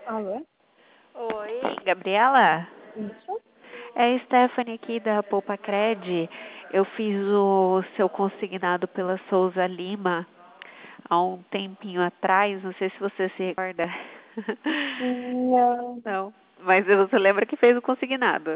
Alô? Oi, Gabriela? Isso? É a Stephanie aqui da Poupa Cred. Eu fiz o seu consignado pela Souza Lima há um tempinho atrás, não sei se você se recorda. Não. Não, mas você lembra que fez o consignado?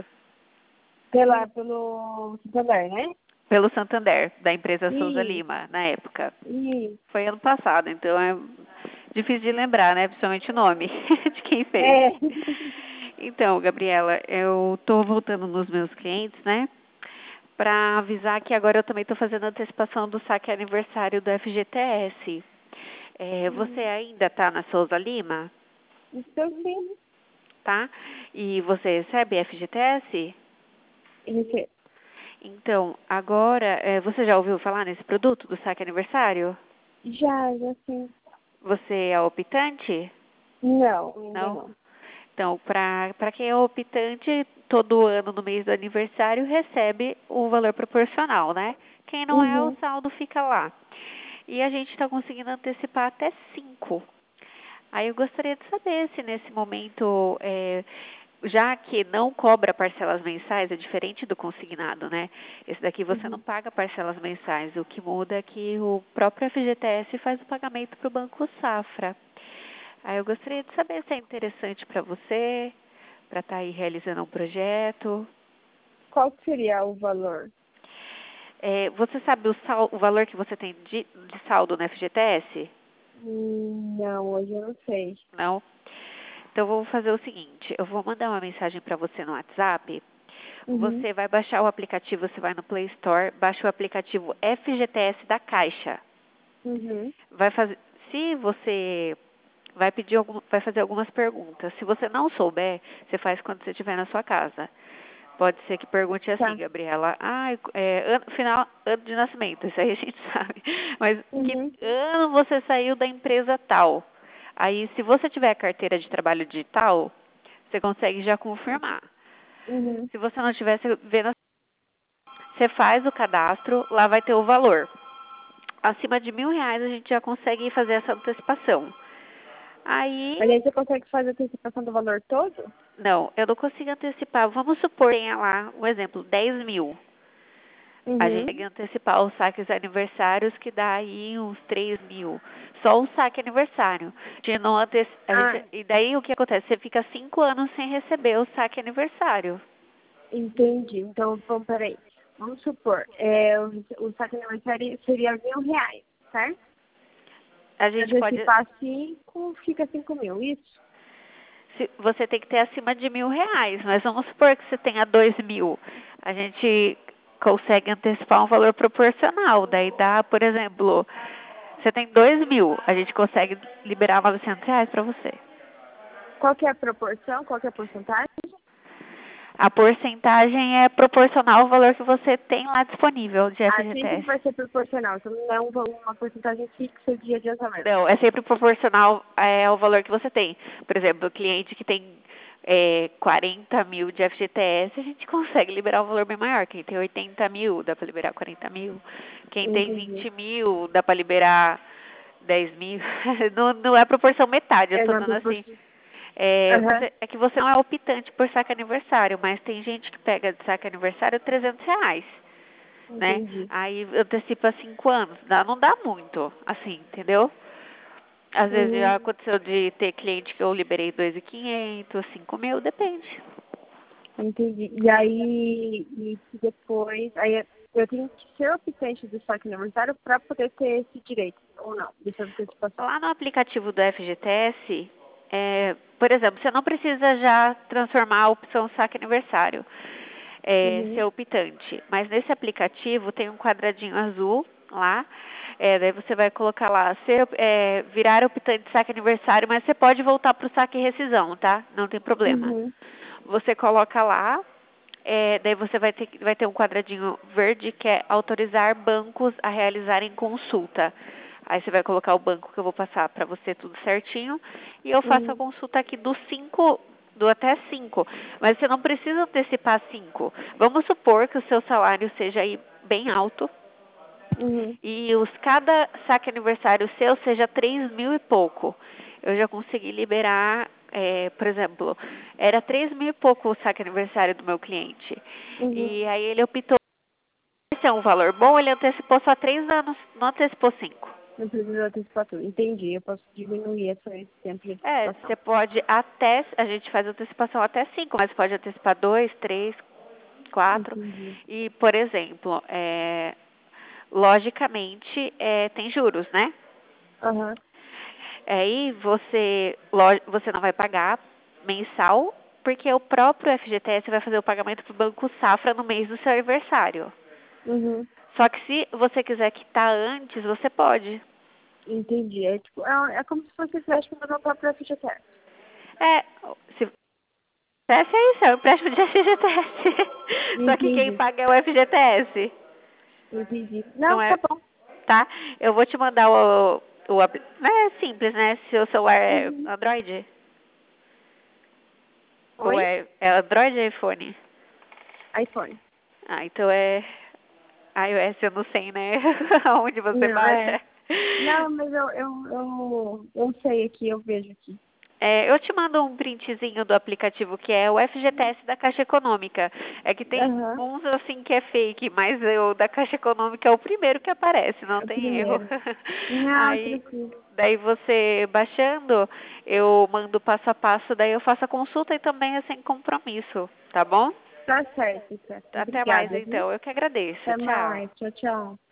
Pelo Santander, né? Pelo Santander, da empresa Souza Isso, Lima, na época. isso. Foi ano passado, então é difícil de lembrar, né? Principalmente o nome de quem fez. É. Então, Gabriela, eu tô voltando nos meus clientes, né? Para avisar que agora eu também estou fazendo antecipação do saque aniversário do FGTS. Você ainda está na Souza Lima, Estou sim. tá? E você recebe FGTS? Rece- Então, agora, você já ouviu falar nesse produto do saque aniversário? Já sim. Você é optante? Não, ainda Não? não. Então, para quem é optante, todo ano no mês do aniversário recebe o valor proporcional, né? Quem não é, o Uhum. saldo fica lá. E a gente está conseguindo antecipar até 5. Aí eu gostaria de saber se nesse momento, já que não cobra parcelas mensais, é diferente do consignado, né? Esse daqui você não Uhum. paga parcelas mensais. O que muda é que o próprio FGTS faz o pagamento para o Banco Safra. Aí eu gostaria de saber se é interessante para você, para estar aí realizando um projeto. Qual que seria o valor? Você sabe o valor que você tem de saldo no FGTS? Não, hoje eu não sei. Não? Então, eu vou fazer o seguinte, eu vou mandar uma mensagem para você no WhatsApp. Uhum. Você vai baixar o aplicativo, você vai no Play Store, baixa o aplicativo FGTS da Caixa. Uhum. Vai fazer, se você vai fazer algumas perguntas. Se você não souber, você faz quando você estiver na sua casa. Pode ser que pergunte assim, Tá. Gabriela, ano de nascimento, isso aí a gente sabe. Mas que Uhum. ano você saiu da empresa tal? Aí, se você tiver a carteira de trabalho digital, você consegue já confirmar. Uhum. Se você não tiver, você você faz o cadastro, lá vai ter o valor. Acima de R$ 1.000 a gente já consegue fazer essa antecipação. Aí, Mas aí você consegue fazer a antecipação do valor todo? não, eu não consigo antecipar. Vamos supor que tenha lá, um exemplo, 10 mil. A gente Uhum. consegue antecipar os saques aniversários, que dá aí uns 3 mil. Só o saque aniversário. A gente não Ah, e daí o que acontece? Você fica 5 anos sem receber o saque aniversário. entendi. Então, vamos, peraí. Vamos supor, o saque aniversário seria R$ 1.000, certo? A Se gente pode. antecipar 5, fica 5.000, isso? Você tem que ter acima de R$ 1.000, mas vamos supor que você tenha 2 mil. A gente consegue antecipar um valor proporcional. Daí dá, por exemplo, você tem 2 mil, a gente consegue liberar R$ 900 para você. Qual que é a proporção? Qual que é a porcentagem? A porcentagem é proporcional ao valor que você tem lá disponível de Ah, sempre FGTS. vai ser proporcional, então não é uma porcentagem fixa de adiantamento. Não, é sempre proporcional ao valor que você tem. Por exemplo, o cliente que tem 40 mil de FGTS, a gente consegue liberar um valor bem maior. Quem tem 80 mil, dá para liberar 40 mil. Quem tem Entendi. 20 mil, dá para liberar 10 mil. Não, não é proporção metade, eu É estou na dando assim. proporção. Aham, É que você não é optante por saque aniversário, mas tem gente que pega de saque aniversário R$ 300, né? entendi. Aí antecipa 5 anos. Não dá muito, assim, entendeu? Às vezes já Uhum, aconteceu de ter cliente que eu liberei 2.500, 5 mil, depende. entendi. E aí, depois, aí eu tenho que ser optante do saque aniversário para poder ter esse direito, ou não, dessa antecipação. Lá no aplicativo do FGTS, por exemplo, você não precisa já transformar a opção saque aniversário, ser Uhum, optante. Mas nesse aplicativo tem um quadradinho azul lá, daí você vai colocar lá, virar optante saque aniversário, mas você pode voltar para o saque rescisão, tá? Não tem problema. uhum, Você coloca lá, daí você vai ter um quadradinho verde que é autorizar bancos a realizarem consulta. Aí você vai colocar o banco que eu vou passar para você tudo certinho. E eu faço a uhum, consulta aqui do até 5. Mas você não precisa antecipar 5. Vamos supor que o seu salário seja aí bem alto uhum, e cada saque aniversário seu seja 3 mil e pouco. Eu já consegui liberar por exemplo, era 3.000 e pouco o saque aniversário do meu cliente. E aí ele optou, esse é um valor bom, ele antecipou só 3 anos, não antecipou 5. Não precisa antecipar tudo. Entendi. Eu posso diminuir esse tempo de Você antecipação. pode até, a gente faz antecipação até 5, mas pode antecipar 2, 3, 4. Entendi. E, por exemplo, logicamente, tem juros, né? Aham. Aí você não vai pagar mensal, porque o próprio FGTS vai fazer o pagamento para o Banco Safra no mês do seu aniversário. Uhum. Só que se você quiser quitar antes, você pode. Entendi. É, tipo, é como se fosse empréstimo do meu próprio FGTS. É, se FGTS é isso, é o empréstimo de FGTS. Só que quem Entendi. paga é o FGTS, Entendi. não Não, tá é, bom. tá? Eu vou te mandar é simples, né? Se o celular é Uhum. Android, ou Oi? é Android ou iPhone? iPhone. Ah, então é iOS, eu não sei, né? Onde você Não, baixa. Não, mas eu sei aqui, eu vejo aqui. Eu te mando um printzinho do aplicativo que é o FGTS da Caixa Econômica. É que tem Aham. uns assim que é fake, mas o da Caixa Econômica é o primeiro que aparece, não É o tem erro. primeiro. Não, Aí, tranquilo. daí você baixando, eu mando passo a passo, daí eu faço a consulta e também é sem compromisso, tá bom? Tá certo, certo. Até mais Obrigada, viu? então, eu que agradeço. Até Tchau. mais. Tchau, tchau.